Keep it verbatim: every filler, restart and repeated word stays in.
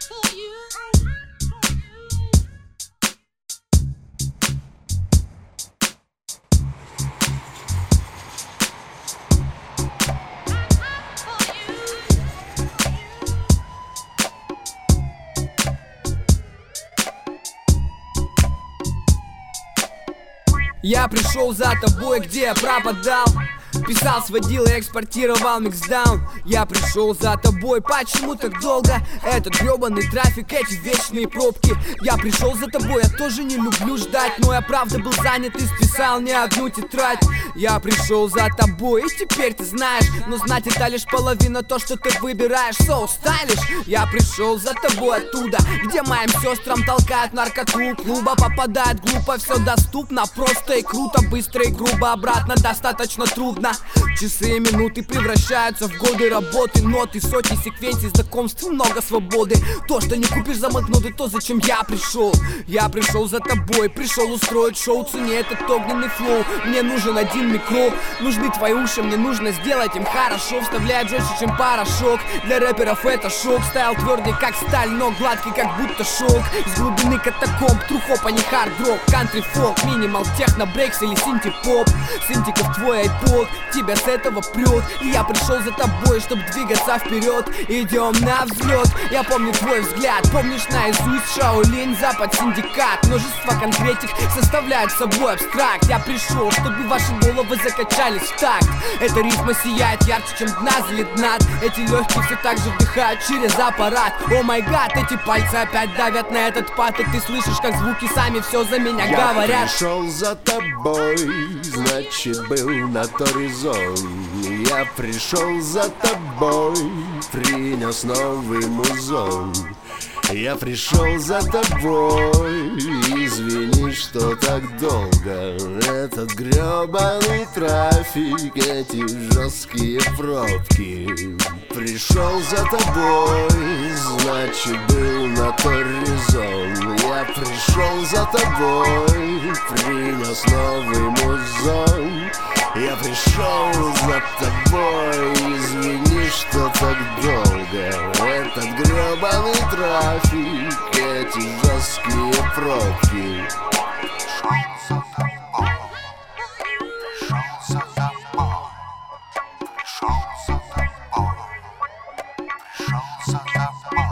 Я пришел за тобой, где я пропадал. Писал, сводил и экспортировал миксдаун. Я пришел за тобой, почему так долго? Этот гребаный трафик, эти вечные пробки. Я пришел за тобой, я тоже не люблю ждать, но я правда был занят и списал не одну тетрадь. Я пришел за тобой, и теперь ты знаешь, но знать это лишь половина то, что ты выбираешь. So stylish. Я пришел за тобой оттуда, где моим сестрам толкают наркоту. Клуба попадает глупо, все доступно, просто и круто, быстро и грубо, обратно достаточно трудно. Часы и минуты превращаются в годы работы, ноты, сотни секвенций, знакомств, много свободы. То, что не купишь за банкноты, то, зачем я пришел. Я пришел за тобой, пришел устроить шоу, цени этот огненный флоу. Мне нужен один микро, нужны твои уши, мне нужно сделать им хорошо. Вставляет жестче, чем порошок, для рэперов это шок. Стайл твердый, как сталь, но гладкий, как будто шелк. С глубины катакомб, трухоп, а не хард-рок. Кантри, фолк, минимал, техно, брейкс или синти-поп. Синтиков твой айпод, тебя с этого прет. И я пришел за тобой, чтобы двигаться вперед. Идем на взлет. Я помню твой взгляд, помнишь наизусть Шаолинь, Запад, Синдикат. Множество конкретик составляют собой абстракт. Я пришел, чтобы ваши головы закачались в такт. Эта ритма сияет ярче, чем дна залит над. Эти легкие все так же вдыхают через аппарат. О май гад, эти пальцы опять давят на этот пад. И ты слышишь, как звуки сами все за меня я говорят. Я пришел за тобой, значит был на то резон. Я пришел за тобой, принес новый музон. Я пришел за тобой, извини, что так долго. Этот гребаный трафик, эти жесткие пробки. Пришел за тобой, значит был на то резон. Я пришел за тобой, принес новый музон. Я пришел за тобой, извини, что так долго. Этот гребаный трафик, эти жесткие пробки. Пришел за тобой, пришел за тобой, пришел за тобой, пришел за тобой.